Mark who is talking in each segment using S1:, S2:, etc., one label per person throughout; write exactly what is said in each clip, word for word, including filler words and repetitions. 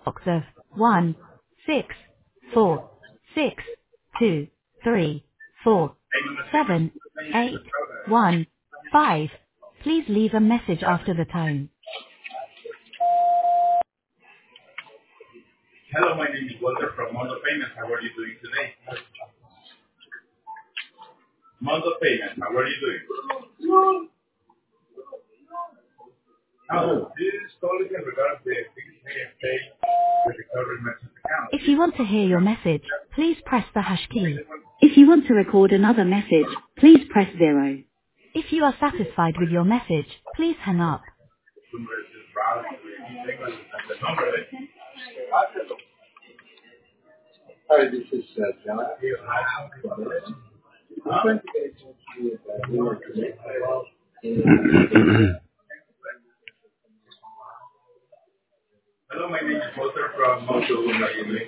S1: box of one, six, four, six, two, three, four, seven, eight, one, five. Please leave a message after the tone.
S2: Hello, my name is Walter from Mondo Payments. How are you doing today? Mondo Payments, how are you doing? Oh, this call is in regards to the pay with the current message account.
S1: If you want to hear your message, please press the hash key. If you want to record another message, please press zero. If you are satisfied with your message, please hang up.
S3: Hi, this is uh, John. I'm trying to get in touch with uh, Lord today.
S2: Hello, my name is Walter from Mondo Payments.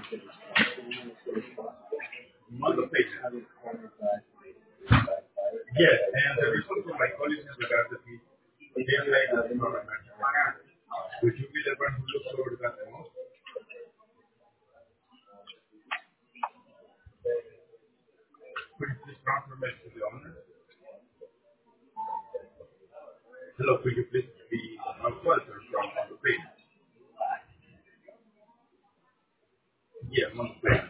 S2: Mondo Payments. Yes, and the reason for my call is in regards to the pay with the current message account. Would you be the one who looks over that the most? Could you please transfer me to the owner? Hello, could you please be uh, Walter from Mondo Payments? Yeah, Mondo Payments.